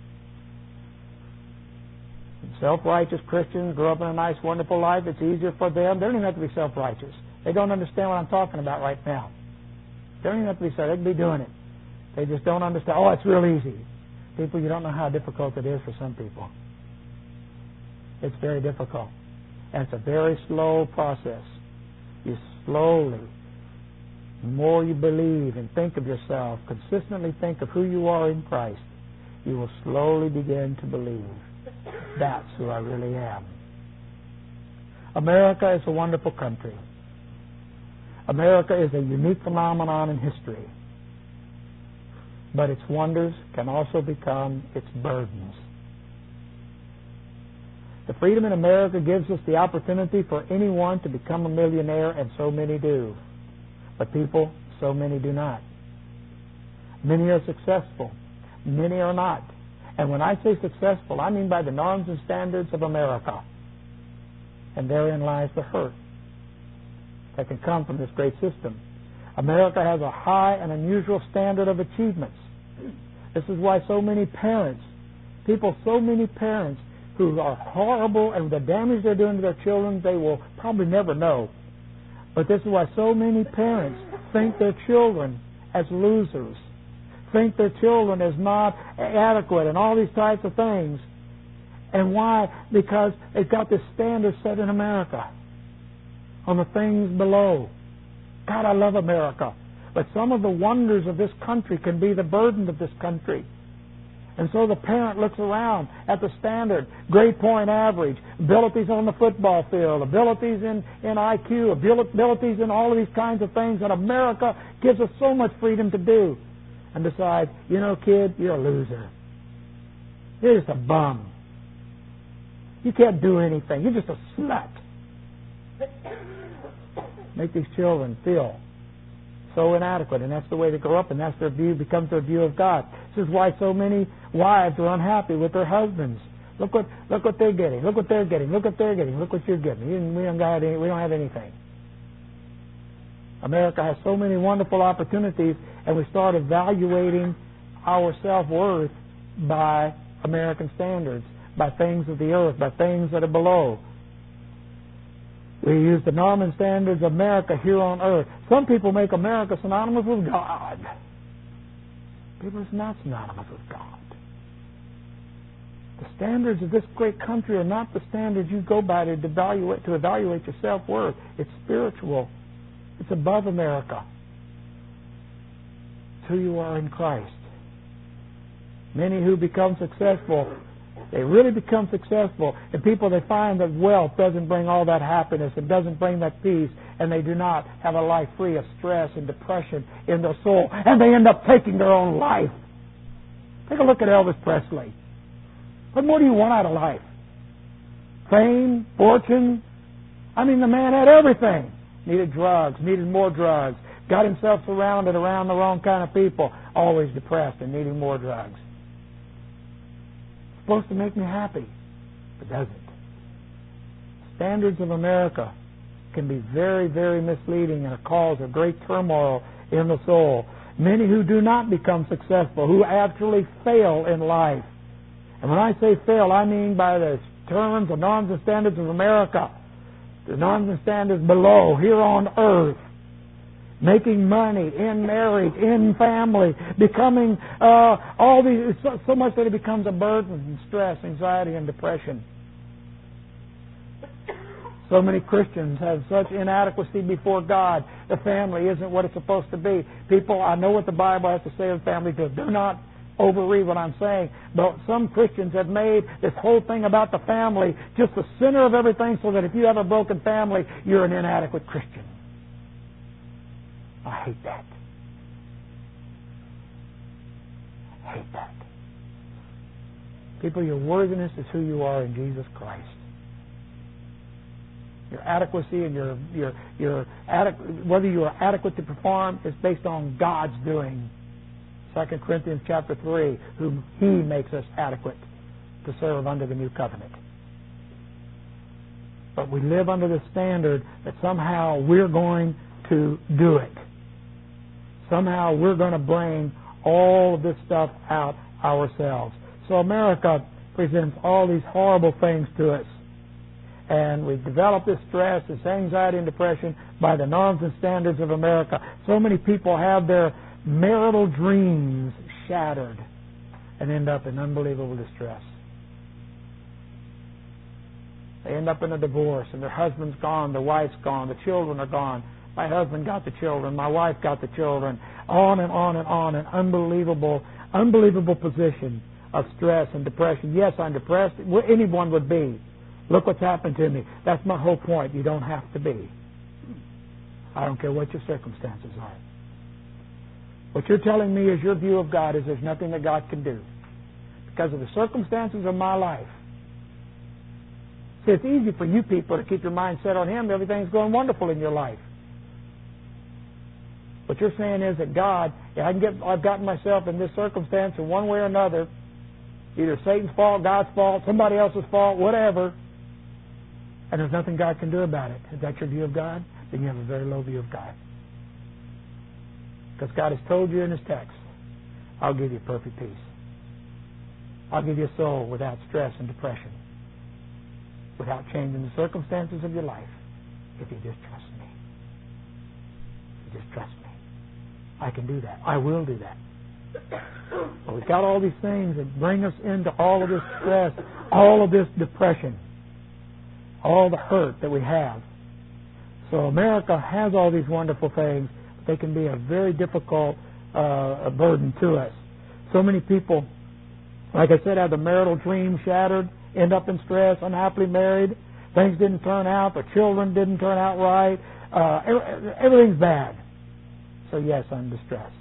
Speaker 1: Self-righteous Christians grow up in a nice, wonderful life. It's easier for them. They don't even have to be self-righteous. They don't understand what I'm talking about right now. They don't even have to be self. They can be doing it. They just don't understand. Oh, it's real easy. People, you don't know how difficult it is for some people. It's very difficult. And it's a very slow process. You slowly, the more you believe and think of yourself, consistently think of who you are in Christ, you will slowly begin to believe, that's who I really am. America is a wonderful country. America is a unique phenomenon in history. But its wonders can also become its burdens. The freedom in America gives us the opportunity for anyone to become a millionaire, and so many do. But people, so many do not. Many are successful. Many are not. And when I say successful, I mean by the norms and standards of America. And therein lies the hurt that can come from this great system. America has a high and unusual standard of achievements. This is why so many parents, people, so many parents who are horrible, and the damage they're doing to their children, they will probably never know. But this is why so many parents think their children as losers, think their children as not adequate, and all these types of things. And why? Because they've got this standard set in America on the things below. God, I love America. But some of the wonders of this country can be the burden of this country. And so the parent looks around at the standard, grade point average, abilities on the football field, abilities in, in I Q, abilities in all of these kinds of things that America gives us so much freedom to do. And decide, you know, kid, you're a loser. You're just a bum. You can't do anything. You're just a slut. Make these children feel so inadequate, and that's the way they grow up, and that's their view, becomes their view of God. This is why so many wives are unhappy with their husbands. Look what look what they're getting. Look what they're getting. Look what they're getting. Look what you're getting. We don't got any, we don't have anything. America has so many wonderful opportunities, and we start evaluating our self-worth by American standards, by things of the earth, by things that are below. We use the norm and standards of America here on earth. Some people make America synonymous with God. People, it's not synonymous with God. The standards of this great country are not the standards you go by to evaluate, to evaluate your self-worth. It's spiritual. It's above America. It's who you are in Christ. Many who become successful They really become successful. And people, they find that wealth doesn't bring all that happiness. It doesn't bring that peace. And they do not have a life free of stress and depression in their soul. And they end up taking their own life. Take a look at Elvis Presley. What more do you want out of life? Fame, fortune. I mean, the man had everything. Needed drugs, needed more drugs. Got himself surrounded around the wrong kind of people. Always depressed and needing more drugs. It's supposed to make me happy, but doesn't. Standards of America can be very, very misleading and a cause of great turmoil in the soul. Many who do not become successful, who actually fail in life. And when I say fail, I mean by the terms, the norms and standards of America, the norms and standards below, here on earth, making money, in marriage, in family, becoming uh, all these, so, so much that it becomes a burden and stress, anxiety, and depression. So many Christians have such inadequacy before God. The family isn't what it's supposed to be. People, I know what the Bible has to say of family. Do, do not overread what I'm saying. But some Christians have made this whole thing about the family just the center of everything, so that if you have a broken family, you're an inadequate Christian. I hate that. I hate that. People, your worthiness is who you are in Jesus Christ. Your adequacy and your your your adequ- whether you are adequate to perform is based on God's doing. Second Corinthians chapter three, whom He makes us adequate to serve under the new covenant. But we live under the standard that somehow we're going to do it. Somehow we're going to bring all of this stuff out ourselves. So America presents all these horrible things to us. And we've developed this stress, this anxiety and depression by the norms and standards of America. So many people have their marital dreams shattered and end up in unbelievable distress. They end up in a divorce, and their husband's gone, their wife's gone, the children are gone. My husband got the children, my wife got the children, on and on and on, an unbelievable, unbelievable position of stress and depression. Yes, I'm depressed. Anyone would be. Look what's happened to me. That's my whole point. You don't have to be. I don't care what your circumstances are. What you're telling me is your view of God is there's nothing that God can do because of the circumstances of my life. See, it's easy for you people to keep your mind set on Him. Everything's going wonderful in your life. What you're saying is that God, I can get, I've gotten myself in this circumstance in one way or another, either Satan's fault, God's fault, somebody else's fault, whatever, and there's nothing God can do about it. Is that your view of God? Then you have a very low view of God. Because God has told you in His text, I'll give you perfect peace. I'll give you a soul without stress and depression, without changing the circumstances of your life, if you just trust me. If you just trust me. I can do that. I will do that. But we've got all these things that bring us into all of this stress, all of this depression, all the hurt that we have. So America has all these wonderful things, but they can be a very difficult uh, a burden to us. So many people, like I said, have the marital dream shattered, end up in stress, unhappily married, things didn't turn out, the children didn't turn out right, uh, everything's bad. So yes, I'm distressed.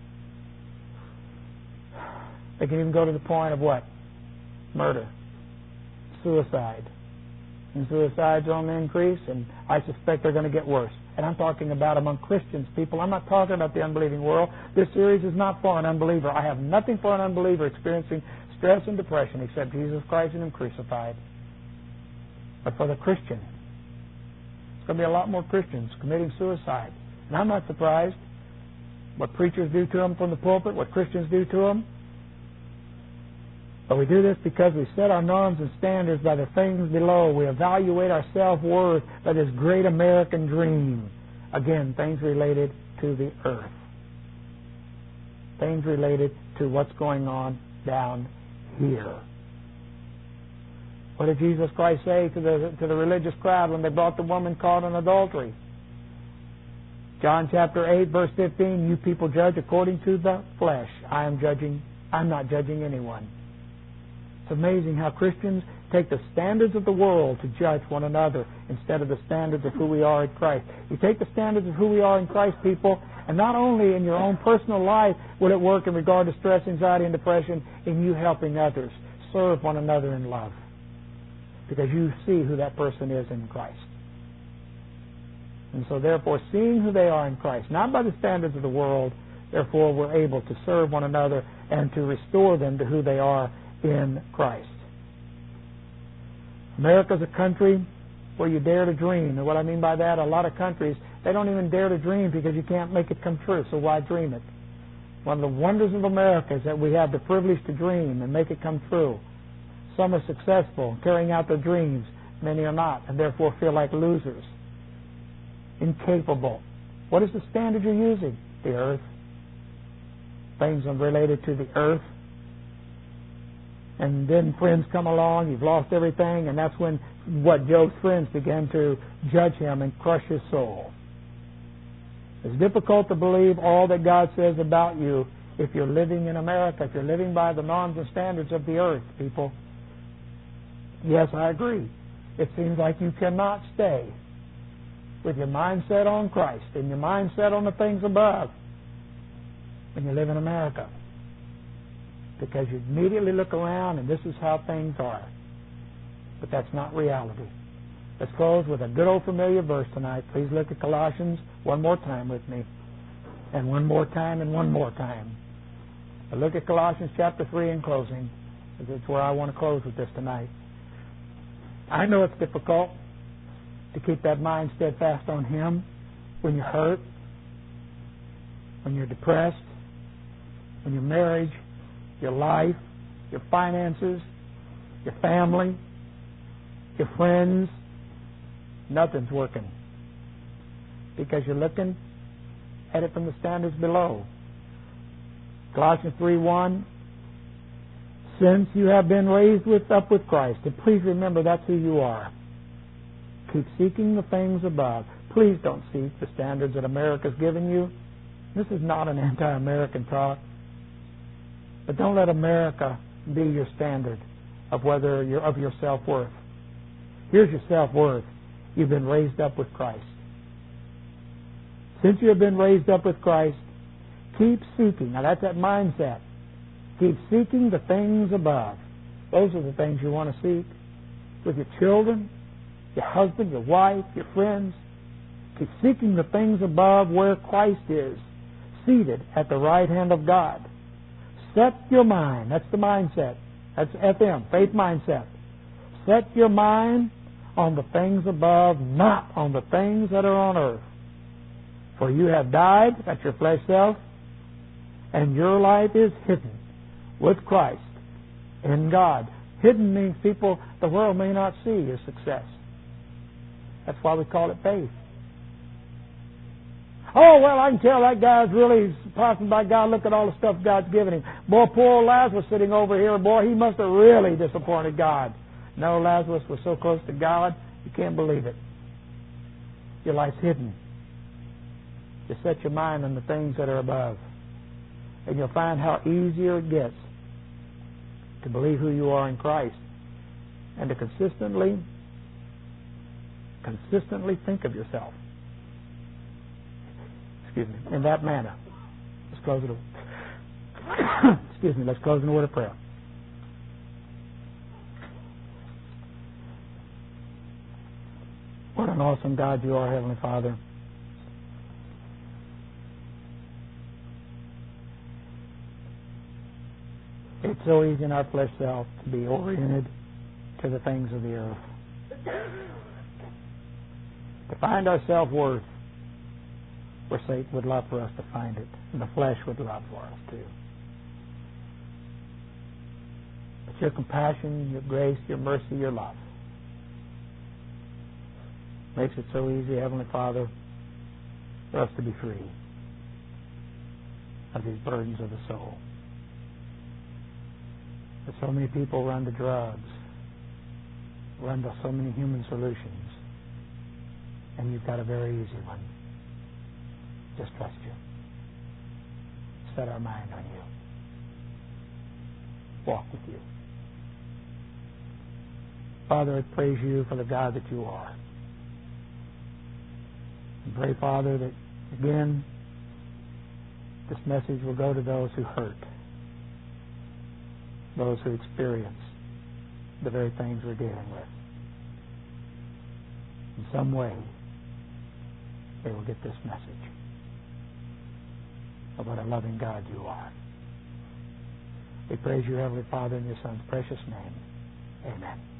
Speaker 1: They can even go to the point of what? Murder. Suicide. And suicides are on the increase, and I suspect they're going to get worse. And I'm talking about among Christians people. I'm not talking about the unbelieving world. This series is not for an unbeliever. I have nothing for an unbeliever experiencing stress and depression except Jesus Christ and Him crucified. But for the Christian, there's going to be a lot more Christians committing suicide. And I'm not surprised what preachers do to them from the pulpit, what Christians do to them. But we do this because we set our norms and standards by the things below. We evaluate our self-worth by this great American dream. Again, things related to the earth. Things related to what's going on down here. What did Jesus Christ say to the to the religious crowd when they brought the woman caught in adultery? John chapter eight, verse fifteen, you people judge according to the flesh. I am judging, I'm not judging anyone. It's amazing how Christians take the standards of the world to judge one another instead of the standards of who we are in Christ. You take the standards of who we are in Christ, people, and not only in your own personal life will it work in regard to stress, anxiety, and depression, in you helping others serve one another in love, because you see who that person is in Christ. And so therefore, seeing who they are in Christ, not by the standards of the world, therefore we're able to serve one another and to restore them to who they are in Christ. America's a country where you dare to dream. And what I mean by that, a lot of countries, they don't even dare to dream because you can't make it come true, so why dream it? One of the wonders of America is that we have the privilege to dream and make it come true. Some are successful carrying out their dreams. Many are not, and therefore feel like losers, incapable. What is the standard you're using? The earth. Things related to the earth. And then friends come along, you've lost everything, and that's when what Job's friends began to judge him and crush his soul. It's difficult to believe all that God says about you if you're living in America, if you're living by the norms and standards of the earth, people. Yes, I agree. It seems like you cannot stay with your mind set on Christ and your mind set on the things above when you live in America, because you immediately look around and this is how things are. But that's not reality. Let's close with a good old familiar verse tonight. Please look at Colossians one more time with me, and one more time and one more time. But look at Colossians chapter three in closing, because it's where I want to close with this tonight. I know it's difficult to keep that mind steadfast on Him when you're hurt, when you're depressed, when your marriage, your life, your finances, your family, your friends, nothing's working, because you're looking at it from the standards below. Colossians three one, since you have been raised with up with Christ, and please remember that's who you are. Keep seeking the things above. Please don't seek the standards that America's given you. This is not an anti-American talk. But don't let America be your standard of whether you're of your self-worth. Here's your self-worth. You've been raised up with Christ. Since you have been raised up with Christ, keep seeking. Now that's that mindset. Keep seeking the things above. Those are the things you want to seek with your children, your husband, your wife, your friends. Keep seeking the things above where Christ is, seated at the right hand of God. Set your mind. That's the mindset. That's F M, faith mindset. Set your mind on the things above, not on the things that are on earth. For you have died, that's your flesh self, and your life is hidden with Christ in God. Hidden means, people, the world may not see your success. That's why we call it faith. Oh, well, I can tell that guy's really profiting by God. Look at all the stuff God's given him. Boy, poor old Lazarus sitting over here, boy, he must have really disappointed God. No, Lazarus was so close to God, you can't believe it. Your life's hidden. Just set your mind on the things that are above, and you'll find how easier it gets to believe who you are in Christ and to consistently, consistently think of yourself. Excuse me, in that manner. Let's close it. Excuse me, let's close in a word of prayer. What an awesome God you are, Heavenly Father. It's so easy in our flesh self to be oriented to the things of the earth. To find our self-worth where Satan would love for us to find it, and the flesh would love for us too. But your compassion, your grace, your mercy, your love makes it so easy, Heavenly Father, for us to be free of these burdens of the soul. But so many people run to drugs, run to so many human solutions, and you've got a very easy one. Just trust you. Set our mind on you. Walk with you. Father, I praise you for the God that you are. And pray, Father, that again, this message will go to those who hurt, those who experience the very things we're dealing with. In some way, they will get this message of what a loving God you are. We praise you, Heavenly Father, in your Son's precious name. Amen.